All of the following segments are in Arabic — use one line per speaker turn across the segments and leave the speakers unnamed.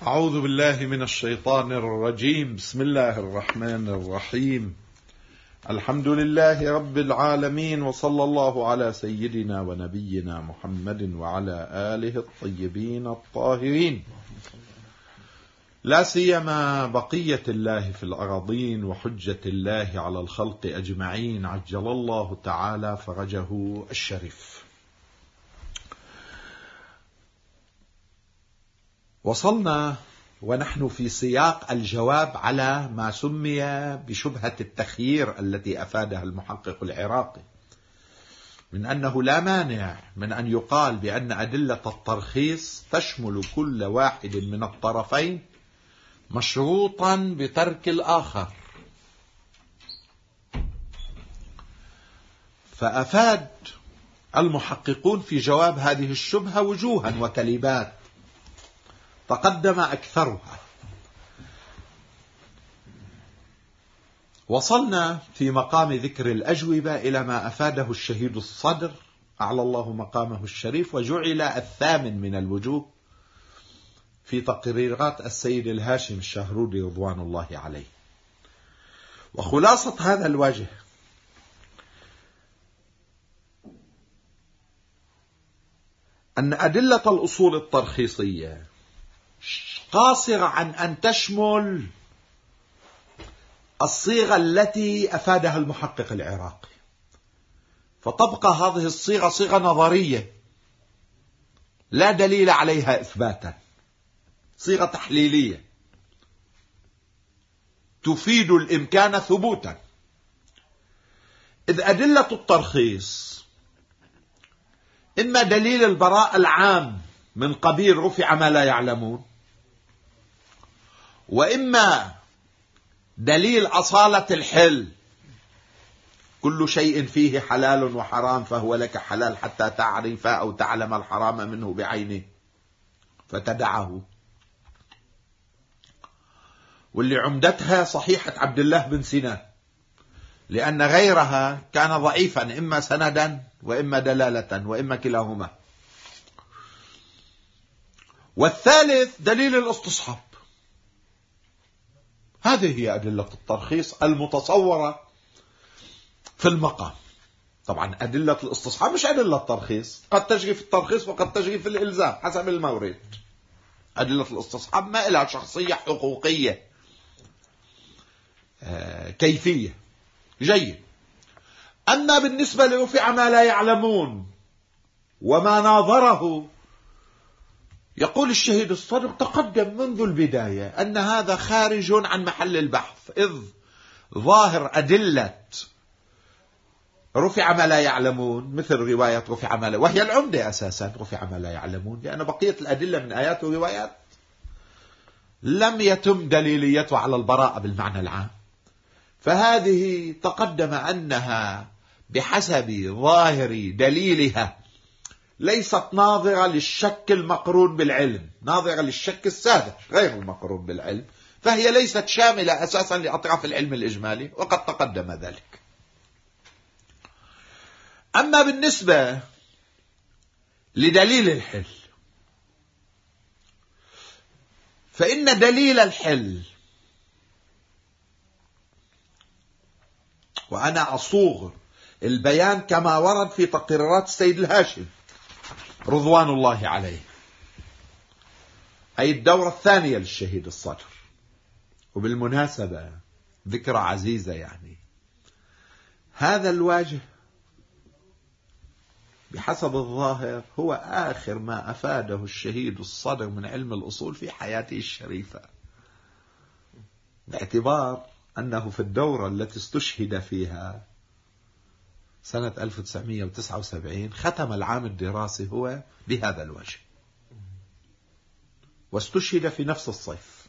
أعوذ بالله من الشيطان الرجيم. بسم الله الرحمن الرحيم. الحمد لله رب العالمين، وصلى الله على سيدنا ونبينا محمد وعلى آله الطيبين الطاهرين، لا سيما بقية الله في الأراضين وحجة الله على الخلق أجمعين، عجل الله تعالى فرجه الشريف. وصلنا ونحن في سياق الجواب على ما سمي بشبهة التخيير التي أفادها المحقق العراقي، من أنه لا مانع من أن يقال بأن أدلة الترخيص تشمل كل واحد من الطرفين مشروطا بترك الآخر. فأفاد المحققون في جواب هذه الشبهة وجوها وكلمات تقدم أكثرها. وصلنا في مقام ذكر الأجوبة إلى ما أفاده الشهيد الصدر أعلى الله مقامه الشريف، وجعل الثامن من الوجوه في تقريرات السيد الهاشم الشهرودي رضوان الله عليه. وخلاصة هذا الوجه أن أدلة الأصول الترخيصية قاصرة عن أن تشمل الصيغة التي أفادها المحقق العراقي، فتبقى هذه الصيغة صيغة نظرية لا دليل عليها إثباتا، صيغة تحليلية تفيد الإمكان ثبوتا، إذ أدلة الترخيص إما دليل البراءة العام من قبيل رفع ما لا يعلمون، وإما دليل أصالة الحل، كل شيء فيه حلال وحرام فهو لك حلال حتى تعرف أو تعلم الحرام منه بعينه فتدعه، واللي عمدتها صحيحة عبد الله بن سينان، لأن غيرها كان ضعيفا إما سندا وإما دلالة وإما كلاهما. والثالث دليل الاستصحاب. هذه هي أدلة الترخيص المتصورة في المقام. طبعا أدلة الاستصحاب مش أدلة الترخيص، قد تجري في الترخيص وقد تجري في الإلزام حسب المورد. أدلة الاستصحاب ما لها شخصية حقوقية كيفية. جيد. أما بالنسبة لرفع ما لا يعلمون وما ناظره، يقول الشهيد الصدر تقدم منذ البداية أن هذا خارج عن محل البحث، إذ ظاهر أدلة رفع ما لا يعلمون مثل رواية رفع ما لا، وهي العمدة أساسا رفع ما لا يعلمون، لأن بقية الأدلة من آيات وروايات لم يتم دليليته على البراءة بالمعنى العام، فهذه تقدم أنها بحسب ظاهر دليلها ليست ناظرة للشك المقرون بالعلم، ناظرة للشك الساذج غير المقرون بالعلم، فهي ليست شاملة أساسا لأطراف العلم الإجمالي، وقد تقدم ذلك. أما بالنسبة لدليل الحل، فإن دليل الحل، وأنا أصوغ البيان كما ورد في تقريرات السيد الهاشم رضوان الله عليه، أي الدورة الثانية للشهيد الصدر. وبالمناسبة ذكرى عزيزة، يعني هذا الواجه بحسب الظاهر هو آخر ما أفاده الشهيد الصدر من علم الأصول في حياته الشريفة، باعتبار أنه في الدورة التي استشهد فيها سنة 1979 ختم العام الدراسي هو بهذا الوجه، واستشهد في نفس الصيف.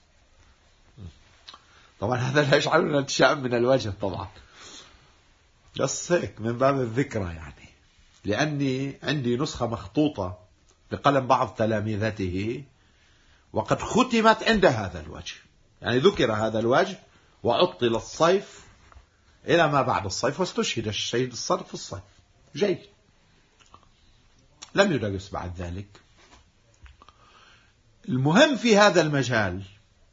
طبعا هذا لا يجعلنا نتشائم من الوجه طبعا، بس هيك من باب الذكرى، يعني لأني عندي نسخة مخطوطة بقلم بعض تلاميذته وقد ختمت عند هذا الوجه، يعني ذكر هذا الوجه وعطل الصيف إلى ما بعد الصيف، واستشهد الشهيد الصدر في الصيف. جيد. لم يدرس بعد ذلك. المهم في هذا المجال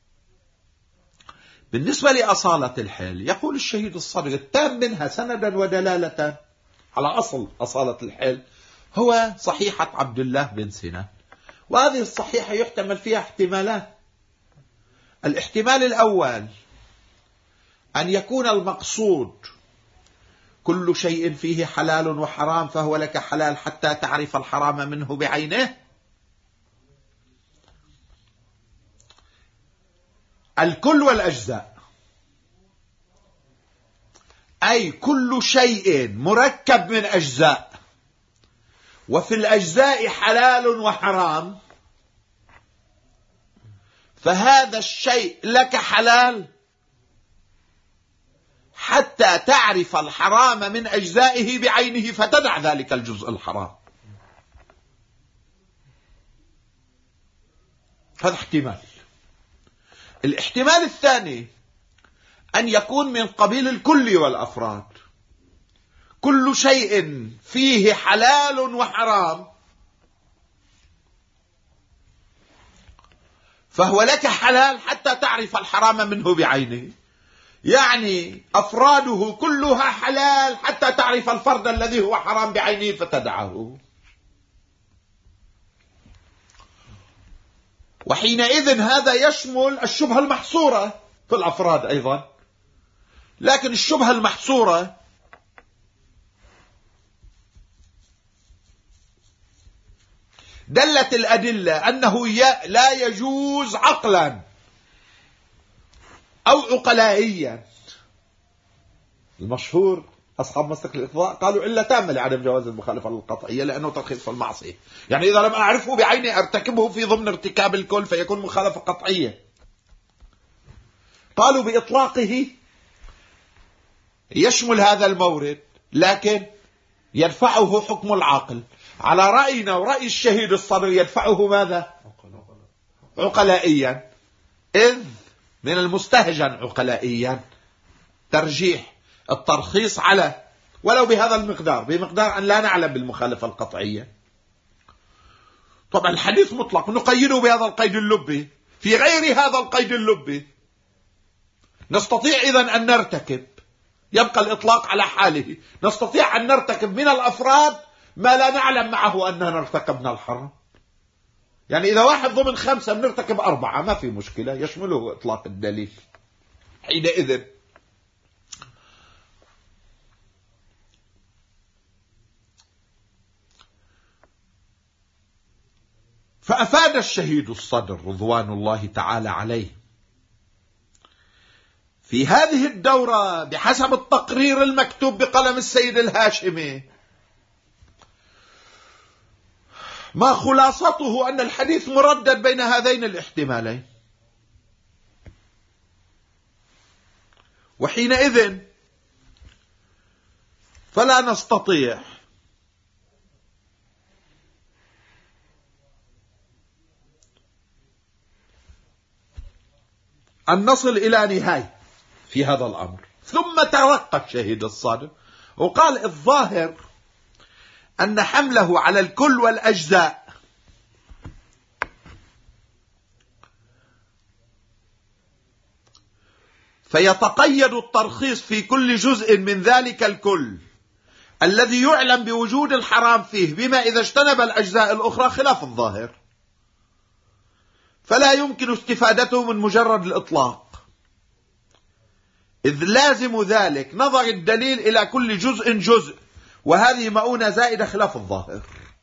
بالنسبة لأصالة الحل، يقول الشهيد الصدر التام منها سندا ودلالة على أصل أصالة الحل هو صحيحة عبد الله بن سنان. وهذه الصحيحة يحتمل فيها احتمالات. الاحتمال الأول أن يكون المقصود كل شيء فيه حلال وحرام فهو لك حلال حتى تعرف الحرام منه بعينه. الكل والأجزاء، أي كل شيء مركب من أجزاء، وفي الأجزاء حلال وحرام، فهذا الشيء لك حلال حتى تعرف الحرام من أجزائه بعينه فتدع ذلك الجزء الحرام. هذا احتمال. الاحتمال الثاني أن يكون من قبيل الكل والأفراد، كل شيء فيه حلال وحرام فهو لك حلال حتى تعرف الحرام منه بعينه، يعني أفراده كلها حلال حتى تعرف الفرد الذي هو حرام بعينه فتدعه. وحينئذ هذا يشمل الشبهة المحصورة في الأفراد أيضا، لكن الشبهة المحصورة دلت الأدلة أنه لا يجوز عقلا أو عقلائيا. المشهور أصحاب مسلك الإقضاء قالوا علة تامة لعدم جواز المخالفة القطعية لأنه ترخيص في المعصية، يعني إذا لم أعرفه بعيني أرتكبه في ضمن ارتكاب الكل فيكون مخالفة قطعية. قالوا بإطلاقه يشمل هذا المورد لكن يدفعه حكم العاقل. على رأينا ورأي الشهيد الصدر يدفعه ماذا؟ عقلائيا، إذ من المستهجن عقلائيا ترجيح الترخيص على ولو بهذا المقدار، بمقدار أن لا نعلم بالمخالفة القطعية. طبعا الحديث مطلق نقيده بهذا القيد اللبي، في غير هذا القيد اللبي نستطيع إذن أن نرتكب، يبقى الإطلاق على حاله، نستطيع أن نرتكب من الأفراد ما لا نعلم معه أننا ارتكبنا الحرام. يعني إذا واحد ضمن 5 بنرتكب 4، ما في مشكلة، يشمله إطلاق الدليل. حينئذ فأفاد الشهيد الصدر رضوان الله تعالى عليه في هذه الدورة بحسب التقرير المكتوب بقلم السيد الهاشمي ما خلاصته أن الحديث مردد بين هذين الاحتمالين. وحينئذ فلا نستطيع أن نصل إلى نهاية في هذا الأمر. ثم ترقى الشهيد الصادق وقال الظاهر أن حمله على الكل والأجزاء فيتقيد الترخيص في كل جزء من ذلك الكل الذي يعلم بوجود الحرام فيه، بما إذا اجتنب الأجزاء الأخرى خلاف الظاهر، فلا يمكن استفادته من مجرد الإطلاق، إذ لازم ذلك نظر الدليل إلى كل جزء جزء، وهذه مؤونة زائدة خلاف الظاهر.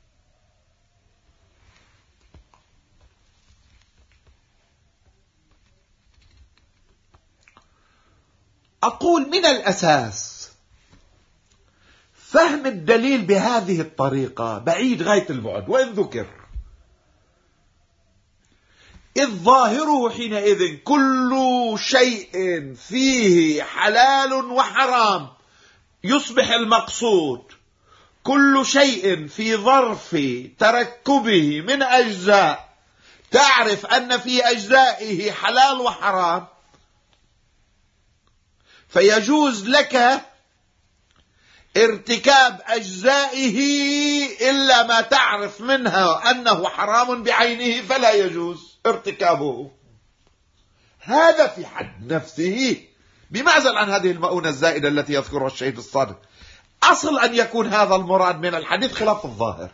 أقول من الأساس فهم الدليل بهذه الطريقة بعيد غاية البعد وإن ذكر، إذ ظاهره حينئذ كل شيء فيه حلال وحرام يصبح المقصود كل شيء في ظرف تركبه من أجزاء تعرف أن في أجزائه حلال وحرام، فيجوز لك ارتكاب أجزائه إلا ما تعرف منها أنه حرام بعينه فلا يجوز. ارتكابه. هذا في حد نفسه بمعزل عن هذه المؤونة الزائدة التي يذكرها الشهيد الصادق. أصل أن يكون هذا المراد من الحديث خلاف الظاهر،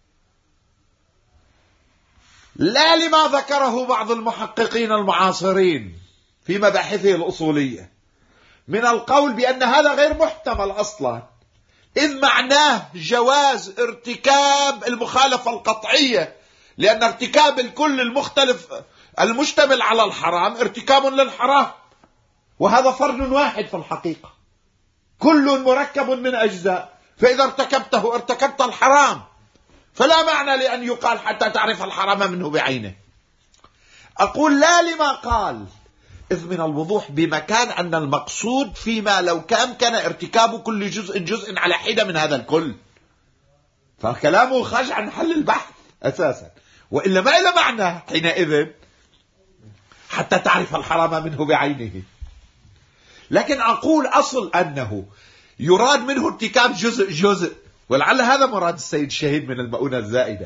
لا لما ذكره بعض المحققين المعاصرين في مباحثه الأصولية من القول بأن هذا غير محتمل أصلا، إذ معناه جواز ارتكاب المخالفة القطعية، لأن ارتكاب الكل المختلف المشتمل على الحرام ارتكاب للحرام، وهذا فرد واحد في الحقيقة، كل مركب من أجزاء، فإذا ارتكبته ارتكبت الحرام، فلا معنى لأن يقال حتى تعرف الحرام منه بعينه. أقول لا لما قال، إذ من الوضوح بمكان أن المقصود فيما لو كان ارتكاب كل جزء على حدة من هذا الكل، فكلامه خارج عن محل البحث أساسا، وإلا ما إلى معنى حينئذ حتى تعرف الحرام منه بعينه. لكن أقول أصل أنه يراد منه ارتكاب جزء، ولعل هذا مراد السيد الشهيد من المؤونة الزائدة،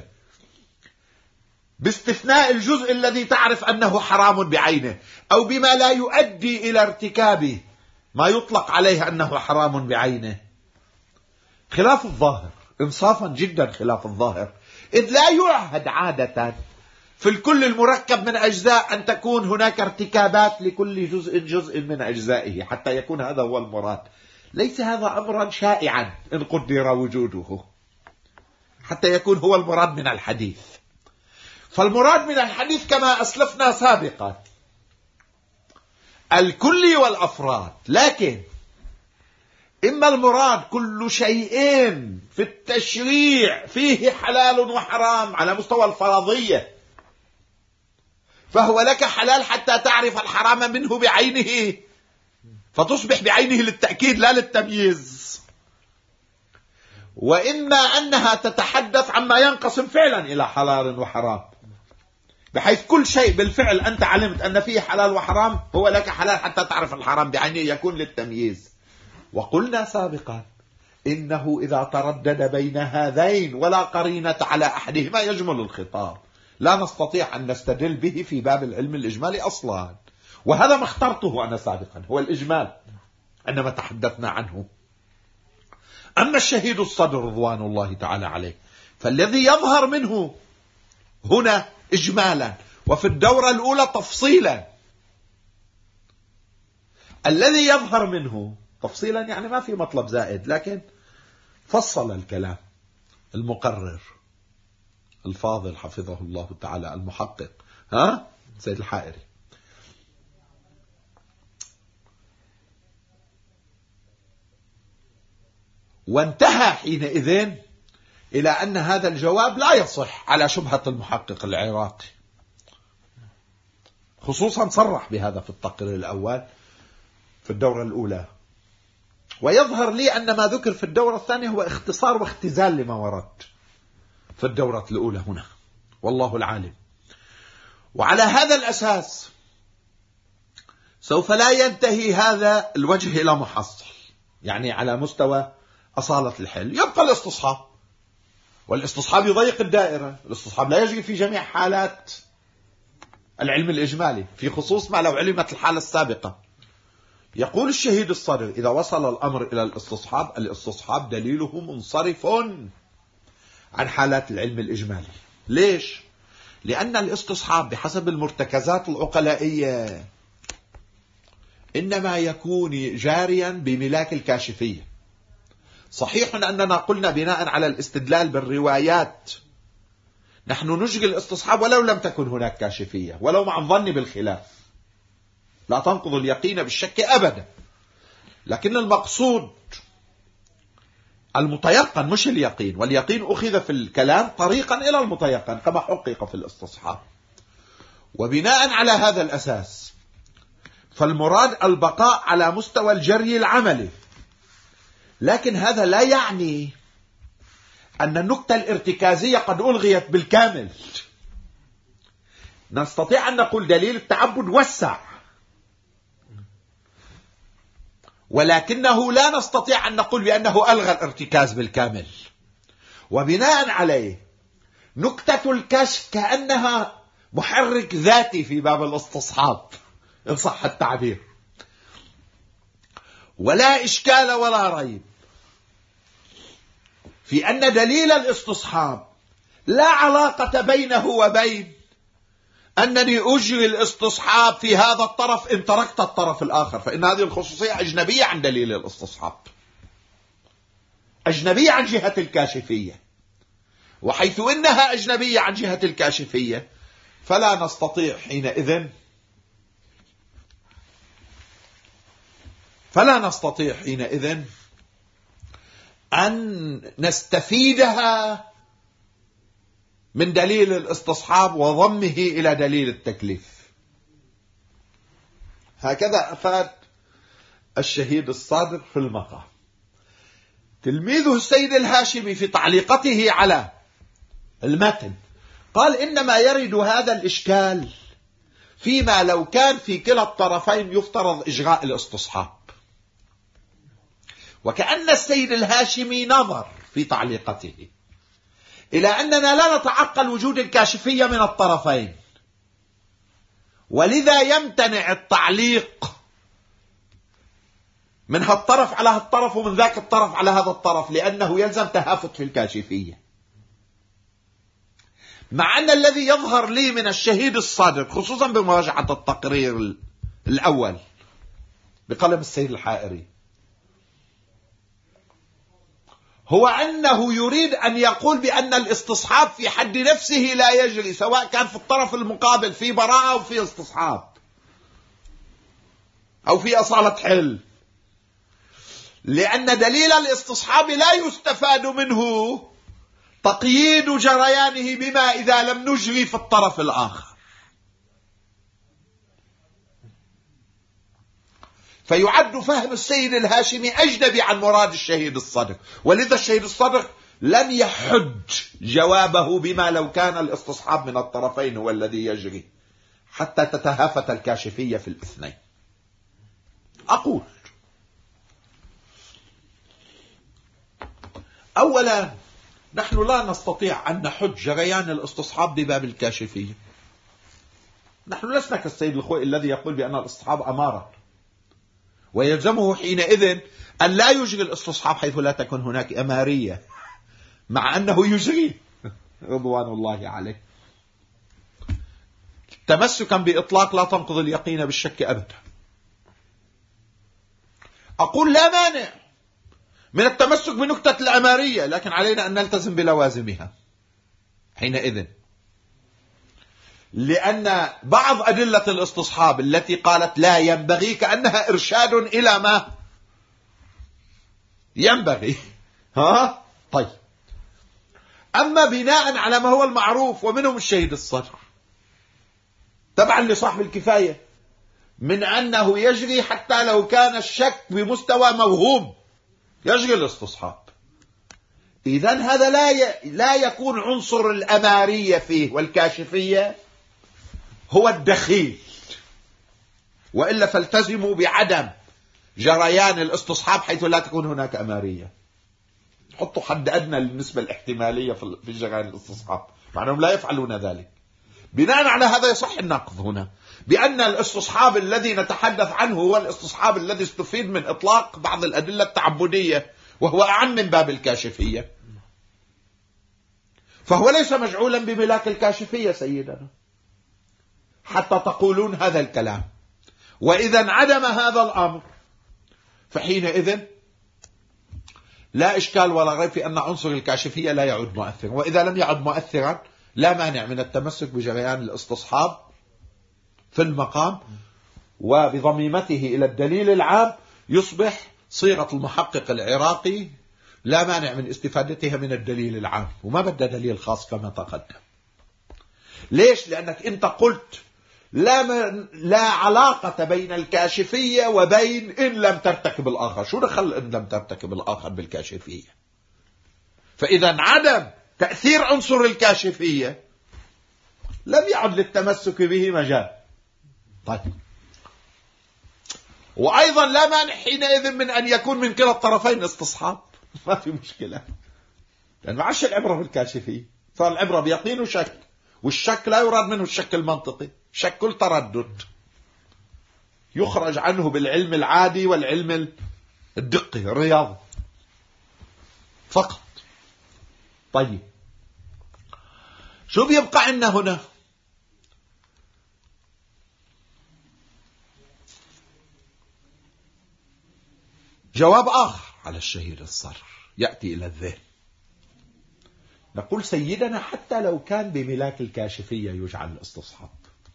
باستثناء الجزء الذي تعرف أنه حرام بعينه، أو بما لا يؤدي إلى ارتكابه ما يطلق عليه أنه حرام بعينه، خلاف الظاهر، إنصافا جدا خلاف الظاهر، إذ لا يعهد عادة في الكل المركب من أجزاء أن تكون هناك ارتكابات لكل جزء من أجزائه حتى يكون هذا هو المراد. ليس هذا أمرا شائعا إن قدر وجوده حتى يكون هو المراد من الحديث. فالمراد من الحديث كما أسلفنا سابقا الكل والأفراد، لكن إما المراد كل شيء في التشريع فيه حلال وحرام على مستوى الفرضية، فهو لك حلال حتى تعرف الحرام منه بعينه، فتصبح بعينه للتأكيد لا للتمييز، وإما أنها تتحدث عما ينقسم فعلا إلى حلال وحرام، بحيث كل شيء بالفعل أنت علمت أن فيه حلال وحرام هو لك حلال حتى تعرف الحرام بعينه، يكون للتمييز. وقلنا سابقا إنه إذا تردد بين هذين ولا قرينة على أحدهما يجمل الخطاب، لا نستطيع أن نستدل به في باب العلم الإجمالي أصلا، وهذا ما اخترته أنا سابقا هو الإجمال عندما تحدثنا عنه. أما الشهيد الصدر رضوان الله تعالى عليه فالذي يظهر منه هنا إجمالا وفي الدورة الأولى تفصيلا، الذي يظهر منه تفصيلا يعني ما في مطلب زائد، لكن فصل الكلام المقرر الفاضل حفظه الله تعالى المحقق سيد الحائري. وانتهى حينئذ إلى أن هذا الجواب لا يصح على شبهة المحقق العراقي، خصوصا صرح بهذا في التقرير الأول في الدورة الأولى، ويظهر لي أن ما ذكر في الدورة الثانية هو اختصار واختزال لما ورد في الدورة الأولى هنا، والله العالم. وعلى هذا الأساس سوف لا ينتهي هذا الوجه إلى محصل، يعني على مستوى أصالة الحل يبقى الاستصحاب، والاستصحاب يضيق الدائرة، الاستصحاب لا يجري في جميع حالات العلم الإجمالي، في خصوص ما لو علمت الحالة السابقة. يقول الشهيد الصدر إذا وصل الأمر إلى الاستصحاب، الاستصحاب دليله منصرف عن حالات العلم الإجمالي. ليش؟ لأن الاستصحاب بحسب المرتكزات العقلائية إنما يكون جاريا بملاك الكاشفية. صحيح أننا قلنا بناء على الاستدلال بالروايات نحن نجري الاستصحاب ولو لم تكن هناك كاشفية، ولو مع الظن بالخلاف، لا تنقض اليقين بالشك أبدا، لكن المقصود المتيقن مش اليقين، واليقين أخذ في الكلام طريقا إلى المتيقن كما حقق في الاستصحاب. وبناء على هذا الأساس فالمراد البقاء على مستوى الجري العملي، لكن هذا لا يعني أن النكتة الارتكازية قد ألغيت بالكامل. نستطيع أن نقول دليل التعبد وسع، ولكنه لا نستطيع أن نقول بأنه ألغى الارتكاز بالكامل. وبناء عليه نكتة الكشف كأنها محرك ذاتي في باب الاستصحاب إن صح التعبير. ولا إشكال ولا ريب في أن دليل الاستصحاب لا علاقة بينه وبين أنني أجري الاستصحاب في هذا الطرف إن تركت الطرف الآخر، فإن هذه الخصوصية أجنبية عن دليل الاستصحاب، أجنبية عن جهة الكاشفية. وحيث إنها أجنبية عن جهة الكاشفية فلا نستطيع حينئذ أن نستفيدها من دليل الاستصحاب وضمه إلى دليل التكليف. هكذا أفاد الشهيد الصادق في المقام. تلميذه السيد الهاشمي في تعليقته على المتن قال إنما يرد هذا الإشكال فيما لو كان في كلا الطرفين يفترض إجراء الاستصحاب. وكأن السيد الهاشمي نظر في تعليقته إلى أننا لا نتعقل وجود الكاشفية من الطرفين، ولذا يمتنع التعليق من هالطرف على هالطرف ومن ذاك الطرف على هذا الطرف، لأنه يلزم تهافت في الكاشفية. مع أن الذي يظهر لي من الشهيد الصادق خصوصا بمراجعة التقرير الأول بقلم السيد الحائري هو أنه يريد أن يقول بأن الاستصحاب في حد نفسه لا يجري، سواء كان في الطرف المقابل في براءة أو في استصحاب أو في أصالة حل، لأن دليل الاستصحاب لا يستفاد منه تقييد جريانه بما إذا لم نجري في الطرف الآخر. فيعد فهم السيد الهاشمي أجنبي عن مراد الشهيد الصدق، ولذا الشهيد الصدق لم يحج جوابه بما لو كان الاستصحاب من الطرفين هو الذي يجري حتى تتهافت الكاشفية في الاثنين. أقول أولا نحن لا نستطيع أن نحج جريان الاستصحاب بباب الكاشفية. نحن لسنا كالسيد الخوئي الذي يقول بأن الاستصحاب أمارة، ويلزمه حينئذ أن لا يجري الاستصحاب حيث لا تكون هناك أمارية، مع أنه يجري رضوان الله عليه. تمسكا بإطلاق لا تنقض اليقين بالشك أبدا. أقول لا مانع من التمسك بنكتة الأمارية، لكن علينا أن نلتزم بلوازمها حينئذ، لأن بعض أدلة الاستصحاب التي قالت لا ينبغي كأنها إرشاد إلى ما ينبغي. طيب، أما بناء على ما هو المعروف ومنهم الشهيد الصدر تبعا لصاحب الكفاية من أنه يجري حتى لو كان الشك بمستوى موهوم يجري الاستصحاب، إذن هذا لا يكون عنصر الأمارية فيه والكاشفية هو الدخيل، وإلا فالتزموا بعدم جريان الاستصحاب حيث لا تكون هناك أمارية. حطوا حد أدنى للنسبة الاحتمالية في جريان الاستصحاب، مع أنهم لا يفعلون ذلك. بناء على هذا يصح النقض هنا بأن الاستصحاب الذي نتحدث عنه هو الاستصحاب الذي استفيد من إطلاق بعض الأدلة التعبدية، وهو أعم من باب الكاشفية، فهو ليس مجعولا بملاك الكاشفية سيدنا حتى تقولون هذا الكلام. وإذا انعدم هذا الأمر فحينئذ لا إشكال ولا ريب في أن عنصر الكاشفية لا يعد مؤثرا، وإذا لم يعد مؤثرا لا مانع من التمسك بجريان الاستصحاب في المقام وبضميمته إلى الدليل العام، يصبح صيغة المحقق العراقي لا مانع من استفادتها من الدليل العام وما بدأ دليل خاص كما تقدم. ليش؟ لأنك أنت قلت لا علاقة بين الكاشفية وبين إن لم ترتكب الآخر. شو دخل إن لم ترتكب الآخر بالكاشفية؟ فإذا عدم تأثير عنصر الكاشفية لم يعد للتمسك به مجال. طيب، وأيضا لا مانع حينئذ من أن يكون من كلا الطرفين استصحاب، ما في مشكلة، لأن ما عادش العبرة بالكاشفية، صار العبرة بيقين وشك، والشك لا يراد منه الشك المنطقي، شك كل تردد يخرج عنه بالعلم العادي والعلم الدقي الرياضي فقط. طيب شو بيبقى عندنا هنا؟ جواب آخر على الشهير الصرف يأتي إلى الذهن. نقول سيدنا حتى لو كان بملاك الكاشفية يجعل الاستصحاب،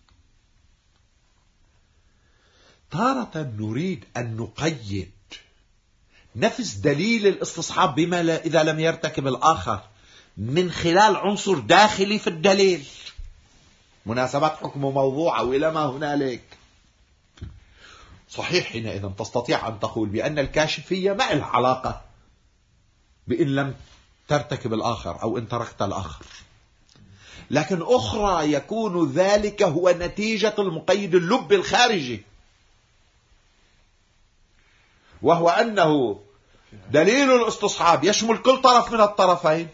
تارة نريد أن نقيد نفس دليل الاستصحاب بما إذا لم يرتكب الآخر من خلال عنصر داخلي في الدليل، مناسبات حكمه موضوعة وإلى ما هنالك. صحيح حينئذ تستطيع أن تقول بأن الكاشفية ما لها علاقة بإن لم ترتكب الآخر أو إن تركت الآخر، لكن أخرى يكون ذلك هو نتيجة المقيد اللب الخارجي، وهو أنه دليل الاستصحاب يشمل كل طرف من الطرفين،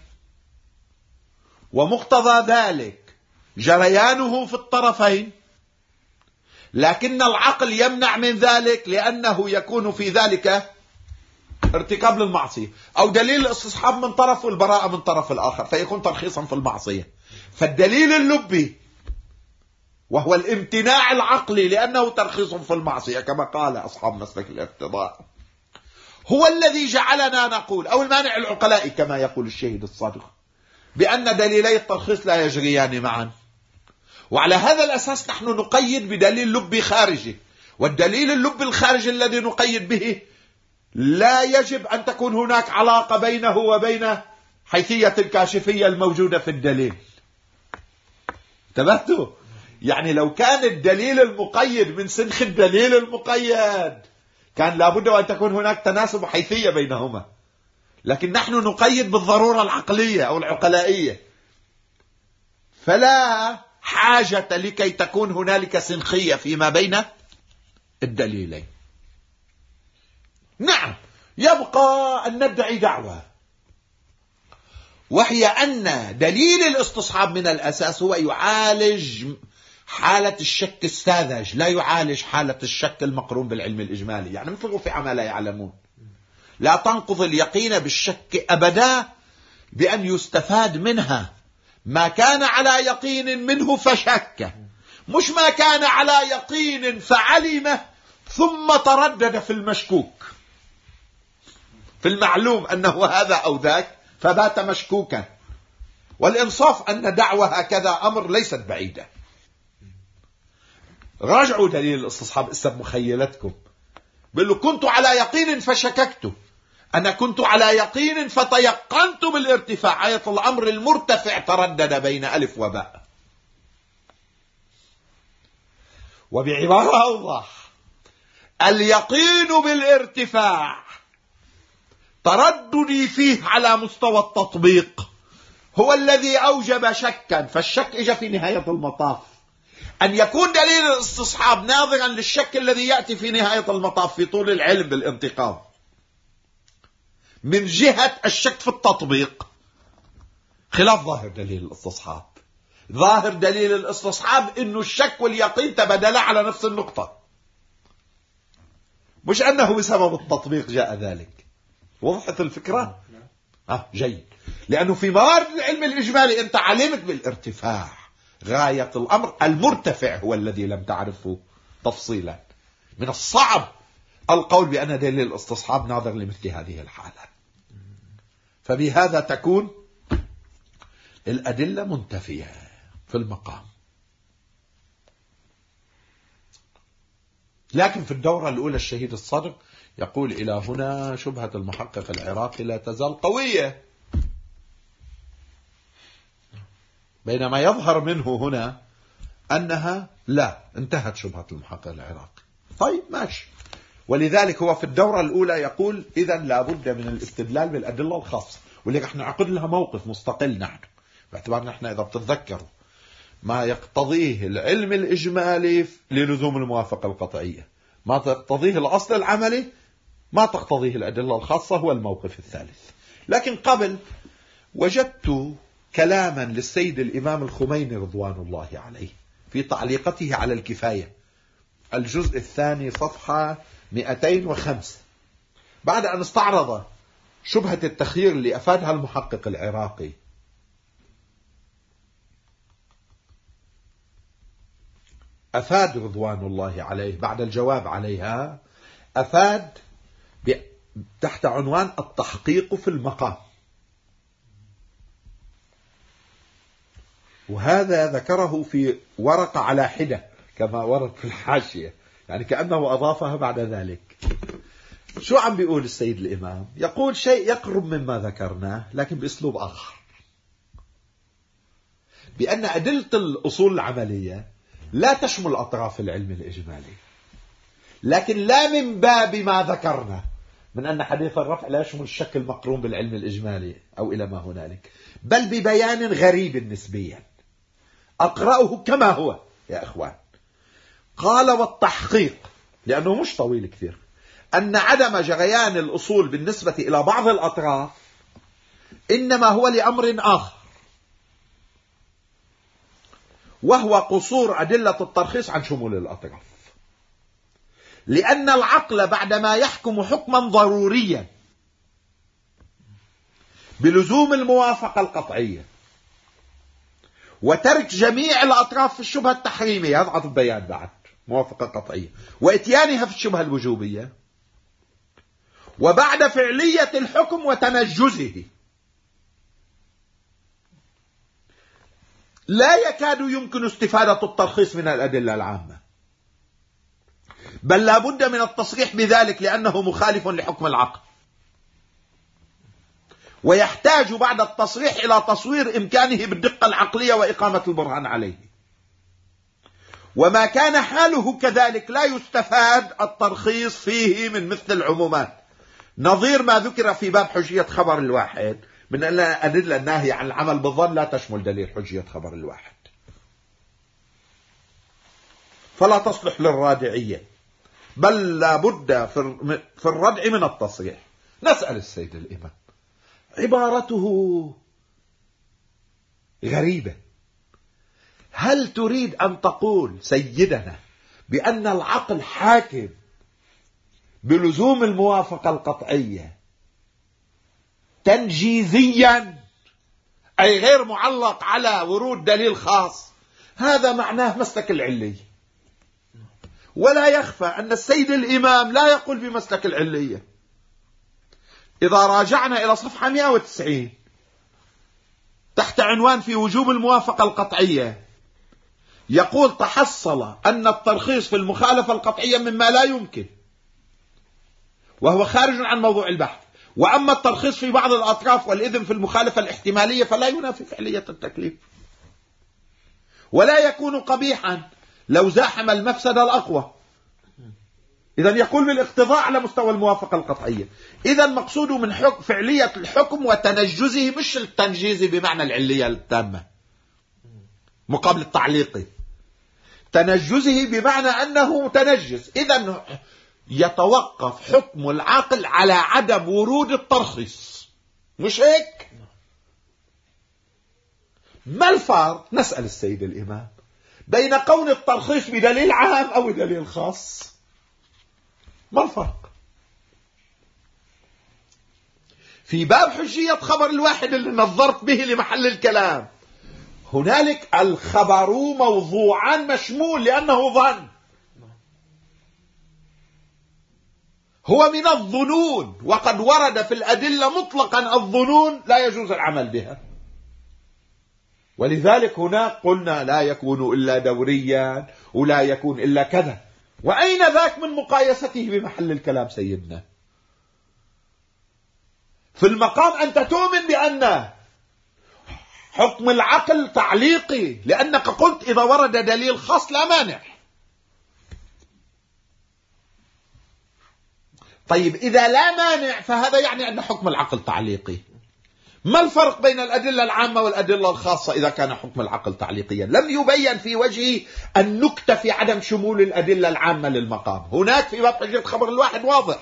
ومقتضى ذلك جريانه في الطرفين، لكن العقل يمنع من ذلك لأنه يكون في ذلك ارتكاب للمعصية، أو دليل الاستصحاب من طرف والبراءة من طرف الآخر فيكون ترخيصا في المعصية. فالدليل اللبي وهو الامتناع العقلي لأنه ترخيص في المعصية كما قال أصحاب مسلك الاقتضاء هو الذي جعلنا نقول، أو المانع العقلائي كما يقول الشهيد الصادق، بأن دليلي الترخيص لا يجريان معا. وعلى هذا الأساس نحن نقيد بدليل لبي خارجي، والدليل اللبي الخارجي الذي نقيد به لا يجب أن تكون هناك علاقة بينه وبين حيثية الكاشفية الموجودة في الدليل. انتبهتوا؟ يعني لو كان الدليل المقيد من سنخ الدليل المقيد كان لابد أن تكون هناك تناسب حيثية بينهما، لكن نحن نقيد بالضرورة العقلية أو العقلائية، فلا حاجة لكي تكون هنالك سنخية فيما بين الدليلين. نعم، يبقى أن ندعي دعوة، وهي أن دليل الاستصحاب من الأساس هو يعالج حالة الشك الساذج، لا يعالج حالة الشك المقرون بالعلم الإجمالي. يعني مثل رفع ما لا يعلمون، لا تنقض اليقين بالشك أبدا بأن يستفاد منها ما كان على يقين منه فشك، مش ما كان على يقين فعلمه ثم تردد في المشكوك، في المعلوم أنه هذا أو ذاك فبات مشكوكا. والإنصاف أن دعوة هكذا أمر ليست بعيدة. راجعوا دليل الاستصحاب استب مخيلتكم، بل كنت على يقين فشككت، أنا كنت على يقين فتيقنت بالارتفاع، آية الأمر المرتفع تردد بين ألف وباء. وبعبارة أوضح، اليقين بالارتفاع ترددي فيه على مستوى التطبيق هو الذي أوجب شكا، فالشك إجا في نهاية المطاف. أن يكون دليل الاستصحاب ناظرا للشك الذي يأتي في نهاية المطاف في طول العلم بالانتقام من جهة الشك في التطبيق، خلاف ظاهر دليل الاستصحاب. ظاهر دليل الاستصحاب إنه الشك واليقين تبادلا على نفس النقطة، مش أنه بسبب التطبيق جاء ذلك. وضحت الفكرة؟ جيد. لأنه في موارد العلم الإجمالي أنت علمت بالارتفاع، غاية الأمر المرتفع هو الذي لم تعرفه تفصيلا. من الصعب القول بأن دليل الاستصحاب ناظر لمثل هذه الحالة، فبهذا تكون الأدلة منتفية في المقام. لكن في الدورة الأولى الشهيد الصدق يقول إلى هنا شبهة المحقق العراقي لا تزال قوية، بينما يظهر منه هنا أنها لا، انتهت شبهة المحقق العراقي. طيب ماشي. ولذلك هو في الدورة الأولى يقول إذا لابد من الاستدلال بالأدلة الخاصة، واللي رح نعقد لها موقف مستقل نحن، باعتبار نحن إذا بتتذكروا ما يقتضيه العلم الإجمالي للزوم الموافقة القطعية، ما تقتضيه الأصل العملي، ما تقتضيه الأدلة الخاصة، هو الموقف الثالث. لكن قبل وجدت كلاما للسيد الإمام الخميني رضوان الله عليه في تعليقته على الكفاية الجزء الثاني صفحة 205، بعد أن استعرض شبهة التخيير اللي أفادها المحقق العراقي. أفاد رضوان الله عليه بعد الجواب عليها، أفاد تحت عنوان التحقيق في المقام، وهذا ذكره في ورقة على حدة كما ورد في الحاشية، يعني كأنه أضافها بعد ذلك. شو عم بيقول السيد الإمام؟ يقول شيء يقرب مما ذكرناه لكن بأسلوب آخر، بأن أدلة الأصول العملية لا تشمل أطراف العلم الإجمالي، لكن لا من باب ما ذكرنا من أن حديث الرفع لا يشمل الشك المقرون بالعلم الإجمالي أو إلى ما هنالك، بل ببيان غريب نسبيا. أقرأه كما هو يا إخوان. قال: والتحقيق، لأنه مش طويل كثير، أن عدم جريان الأصول بالنسبة إلى بعض الأطراف إنما هو لأمر آخر، وهو قصور أدلة الترخيص عن شمول الأطراف، لأن العقل بعدما يحكم حكما ضروريا بلزوم الموافقة القطعية وترك جميع الأطراف في الشبهة التحريمية، هذا عطف بيان بعد موافقة قطعية، وإتيانها في الشبهة الوجوبية، وبعد فعلية الحكم وتنجزه لا يكاد يمكن استفادة الترخيص من الأدلة العامة، بل لا بد من التصريح بذلك لأنه مخالف لحكم العقل، ويحتاج بعد التصريح إلى تصوير إمكانه بالدقة العقلية وإقامة البرهان عليه. وما كان حاله كذلك لا يستفاد الترخيص فيه من مثل العمومات، نظير ما ذكر في باب حجية خبر الواحد من أن الأدلة الناهية عن العمل بالظن لا تشمل دليل حجية خبر الواحد، فلا تصلح للرادعية، بل لا بد في الردع من التصريح. نسأل السيد الإمام، عبارته غريبة، هل تريد أن تقول سيدنا بأن العقل حاكم بلزوم الموافقة القطعية تنجيزيا، أي غير معلق على ورود دليل خاص؟ هذا معناه مسلك العلية، ولا يخفى أن السيد الإمام لا يقول بمسلك العلية. إذا راجعنا إلى صفحة 190 تحت عنوان في وجوب الموافقة القطعية، يقول: تحصل أن الترخيص في المخالفة القطعية مما لا يمكن، وهو خارج عن موضوع البحث، وأما الترخيص في بعض الأطراف والإذن في المخالفة الاحتمالية فلا ينافي فعلية التكليف، ولا يكون قبيحا لو زاحم المفسد الأقوى. إذن يقول بالاقتضاء على مستوى الموافقة القطعية. إذن مقصوده من فعلية الحكم وتنجزه، مش التنجيز بمعنى العلية التامة مقابل التعليقي، تنجزه بمعنى أنه متنجز. إذن يتوقف حكم العقل على عدم ورود الترخيص، مش هيك؟ ما الفرق؟ نسأل السيد الإمام بين كون الترخيص بدليل عام أو دليل خاص. ما الفرق؟ في باب حجية خبر الواحد اللي نظرت به لمحل الكلام، هنالك الخبر موضوعا مشمول لأنه ظن، هو من الظنون، وقد ورد في الأدلة مطلقا الظنون لا يجوز العمل بها، ولذلك هناك قلنا لا يكون إلا دوريا ولا يكون إلا كذا. وأين ذاك من مقايسته بمحل الكلام سيدنا؟ في المقام أنت تؤمن بأن حكم العقل تعليقي، لأنك قلت إذا ورد دليل خاص لا مانع. طيب إذا لا مانع فهذا يعني أن حكم العقل تعليقي. ما الفرق بين الأدلة العامة والأدلة الخاصة إذا كان حكم العقل تعليقيا؟ لم يبين في وجهه النكتة في عدم شمول الأدلة العامة للمقام. هناك في باب حجية خبر الواحد واضح.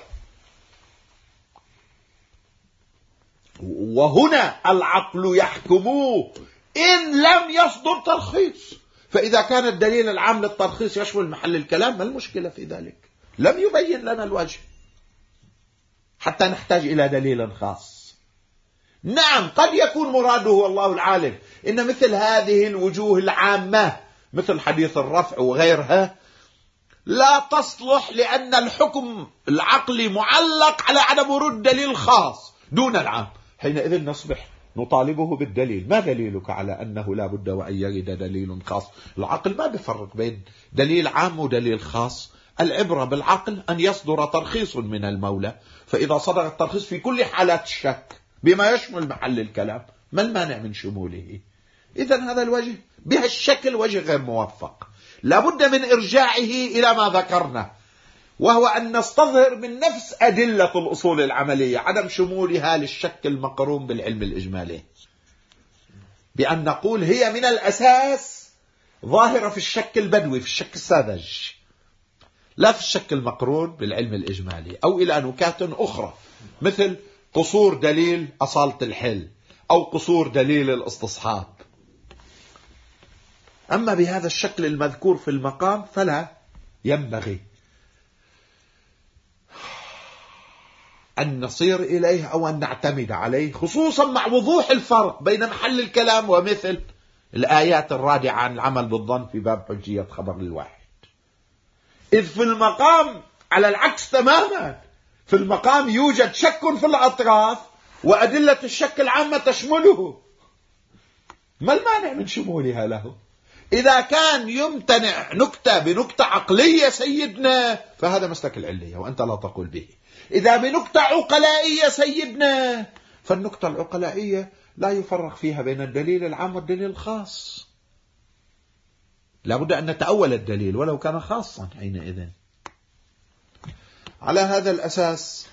وهنا العقل يحكم إن لم يصدر ترخيص. فإذا كان الدليل العام للترخيص يشمل محل الكلام، ما المشكلة في ذلك؟ لم يبين لنا الوجه حتى نحتاج إلى دليل خاص. نعم قد يكون مراده والله العالم إن مثل هذه الوجوه العامة مثل حديث الرفع وغيرها لا تصلح، لأن الحكم العقلي معلق على عدم ورود دليل خاص دون العام. حينئذ نصبح نطالبه بالدليل. ما دليلك على أنه لا بد وأن يرد دليل خاص؟ العقل ما بيفرق بين دليل عام ودليل خاص. العبرة بالعقل أن يصدر ترخيص من المولى، فإذا صدر الترخيص في كل حالات الشك بما يشمل محل الكلام، ما المانع من شموله؟ إذن هذا الوجه بهالشكل وجه غير موفق، لابد من إرجاعه إلى ما ذكرنا، وهو أن نستظهر من نفس أدلة الأصول العملية عدم شمولها للشك المقرون بالعلم الإجمالي، بأن نقول هي من الأساس ظاهرة في الشك البدوي، في الشك الساذج، لا في الشك المقرون بالعلم الإجمالي، أو إلى نكات أخرى مثل قصور دليل أصالة الحل أو قصور دليل الاستصحاب. أما بهذا الشكل المذكور في المقام فلا ينبغي أن نصير إليه أو أن نعتمد عليه، خصوصا مع وضوح الفرق بين محل الكلام ومثل الآيات الرادعة عن العمل بالظن في باب حجية خبر الواحد. إذ في المقام على العكس تماما، في المقام يوجد شك في الأطراف وأدلة الشك العامة تشمله، ما المانع من شمولها له؟ إذا كان يمتنع نكتة بنكتة عقلية سيدنا فهذا مسلك العلية وأنت لا تقول به. إذا بنكتة عقلائية سيدنا فالنكتة العقلائية لا يفرق فيها بين الدليل العام والدليل الخاص، لابد أن نتأول الدليل ولو كان خاصا حينئذ. على هذا الأساس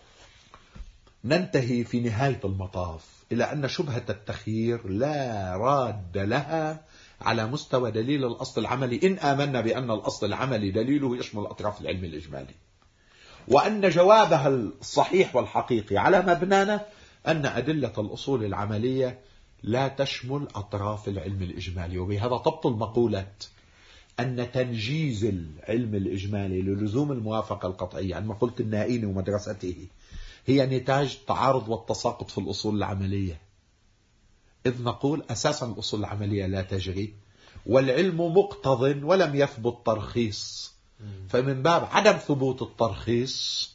ننتهي في نهاية المطاف إلى أن شبهة التخيير لا راد لها على مستوى دليل الأصل العملي، إن آمنا بأن الأصل العملي دليله يشمل أطراف العلم الإجمالي، وأن جوابها الصحيح والحقيقي على مبنانا أن أدلة الأصول العملية لا تشمل أطراف العلم الإجمالي. وبهذا تبطل مقولة أن تنجيز العلم الإجمالي للزوم الموافقة القطعية عن مقولة النائين ومدرسته هي نتاج تعارض والتساقط في الأصول العملية، إذ نقول أساسا الأصول العملية لا تجري والعلم مقتض ولم يثبت ترخيص، فمن باب عدم ثبوت الترخيص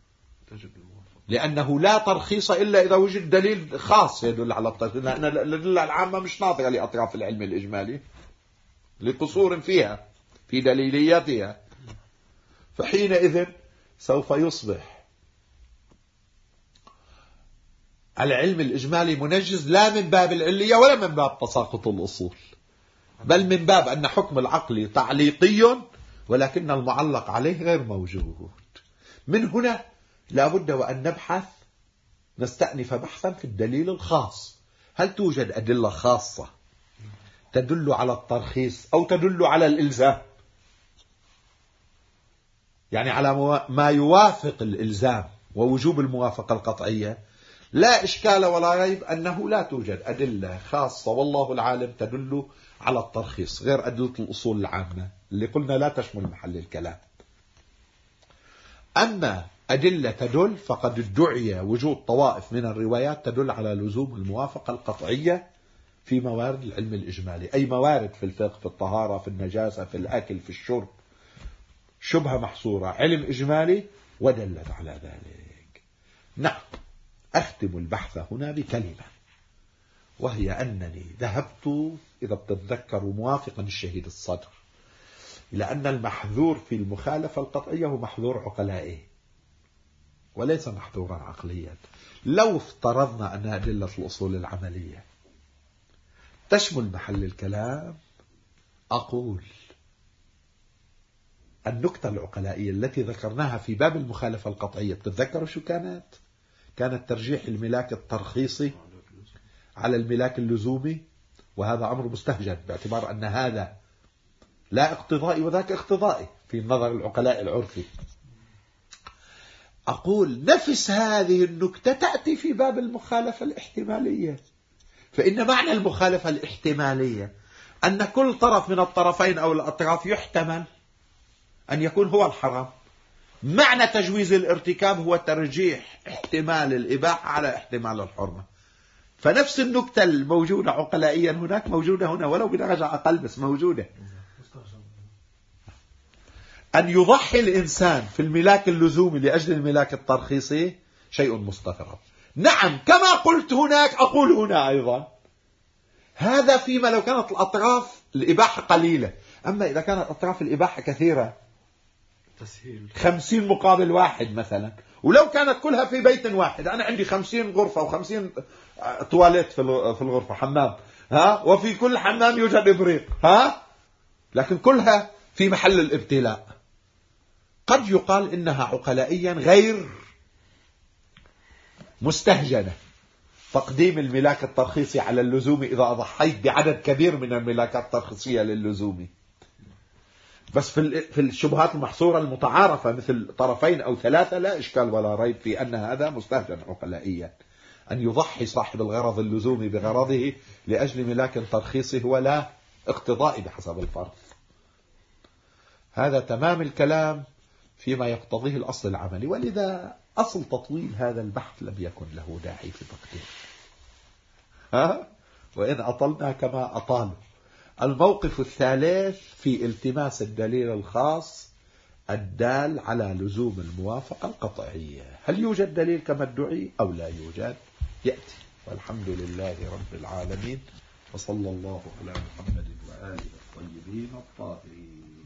لأنه لا ترخيص إلا إذا وجد دليل خاص يدل على الترخيص، لأن الأدلة العامة مش ناظرة لأطراف العلم الإجمالي لقصور فيها في دليلياتها، فحينئذ سوف يصبح العلم الإجمالي منجز لا من باب العلية ولا من باب تساقط الأصول، بل من باب أن حكم العقل تعليقي ولكن المعلق عليه غير موجود. من هنا لابد وأن نبحث، نستأنف بحثا في الدليل الخاص. هل توجد أدلة خاصة تدل على الترخيص أو تدل على الإلزام، يعني على ما يوافق الإلزام ووجوب الموافقة القطعية؟ لا إشكال ولا ريب أنه لا توجد أدلة خاصة والله العالم تدل على الترخيص غير أدلة الأصول العامة اللي قلنا لا تشمل محل الكلام. أما أدلة تدل فقد ادعي وجود طوائف من الروايات تدل على لزوم الموافقة القطعية في موارد العلم الإجمالي، أي موارد في الفقه، في الطهارة، في النجاسة، في الأكل، في الشرب، شبهة محصورة علم إجمالي ودلت على ذلك. نعم، أختم البحث هنا بكلمة، وهي أنني ذهبت إذا بتتذكروا موافقا الشهيد الصدر إلى أن المحذور في المخالفة القطعية هو محذور عقلائي وليس محذورا عقليا. لو افترضنا أن أدلة الأصول العملية تشمل محل الكلام، أقول النكتة العقلائية التي ذكرناها في باب المخالفة القطعية بتتذكروا شو كانت؟ كانت ترجيح الملاك الترخيصي على الملاك اللزومي، وهذا أمر مستهجن باعتبار أن هذا لا اقتضائي وذاك اقتضائي في نظر العقلاء العرفي. أقول نفس هذه النكتة تأتي في باب المخالفة الاحتمالية، فإن معنى المخالفة الاحتمالية أن كل طرف من الطرفين أو الأطراف يحتمل أن يكون هو الحرام. معنى تجويز الارتكاب هو ترجيح احتمال الإباحة على احتمال الحرمة. فنفس النكتة الموجودة عقلائيا هناك موجودة هنا ولو بدرجة أقل، بس موجودة. أن يضحي الإنسان في الملاك اللزومي لأجل الملاك الترخيصي شيء مستغرب. نعم، كما قلت هناك أقول هنا أيضا، هذا فيما لو كانت الأطراف الإباحة قليلة. أما إذا كانت أطراف الإباحة كثيرة، 50 مقابل واحد مثلا، ولو كانت كلها في بيت واحد، أنا عندي 50 غرفة و50 تواليت في الغرفة، حمام، وفي كل حمام يوجد إبريق، لكن كلها في محل الابتلاء. قد يقال إنها عقلائيا غير مستهجنة تقديم الملاك الترخيصي على اللزومي إذا أضحيت بعدد كبير من الملاكات الترخيصية للزومي. بس في الشبهات المحصورة المتعارفة مثل طرفين أو ثلاثة لا إشكال ولا ريب في أن هذا مستهجن عقلائيا. أن يضحي صاحب الغرض اللزومي بغرضه لأجل ملاك ترخيصي هو لا اقتضاء بحسب الفرض. هذا تمام الكلام فيما يقتضيه الأصل العملي، ولذا أصل تطويل هذا البحث لم يكن له داعي في تقدير، وإن أطلنا كما أطالوا. الموقف الثالث في التماس الدليل الخاص الدال على لزوم الموافقة القطعية. هل يوجد دليل كما ادعي أو لا يوجد؟ يأتي. والحمد لله رب العالمين، وصلى الله على محمد وآله الطيبين الطاهرين.